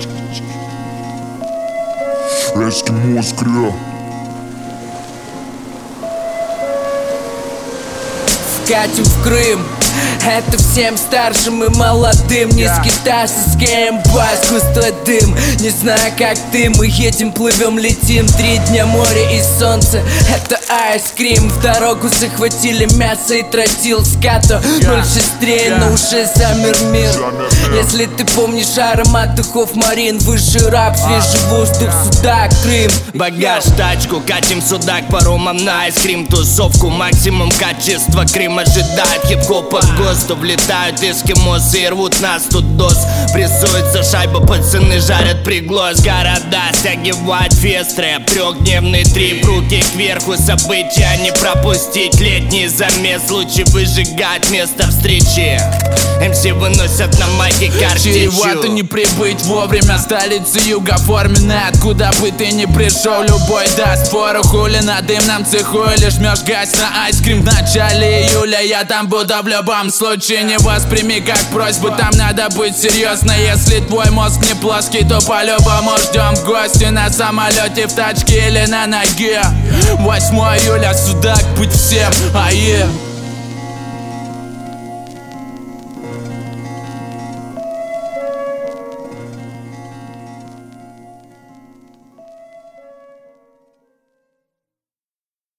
Эскимо скря. Катим в Крым, это всем старшим и молодым. Не скитаешься с геймбас, густой дым. Не знаю как ты, мы едем, плывем, летим. 3 дня море и солнце, это айскрим. В дорогу захватили мясо и тротил скато. 063, на уши замер мир. Если ты помнишь аромат духов Марин, высший рап, свежий воздух, судак, Крым. Багаж, тачку, катим сюда к паромам на айскрим. Тусовку, максимум качества, Крым ожидает хип-хоп от ГОСТу. Влетают эскимосы и рвут нас тут дос. Прессуется шайба, пацаны жарят приглас. Города стягивают фестры, 3-дневный трип. Руки кверху, события не пропустить. Летний замес, лучше выжигать место встречи. МС выносят на майке картечью. Чревато не прибыть вовремя, столица юга форменная. Откуда бы ты ни пришел, любой даст фору. Хули на дымном цеху или жмешь газ на айскрим. В начале июля я там буду в любом случае. Не восприми как просьбу, там надо быть серьезно. Если твой мозг не плоский, то по-любому ждем в гости. На самолете, в тачке или на ноге. 8 июля, судак, будь всем, ае.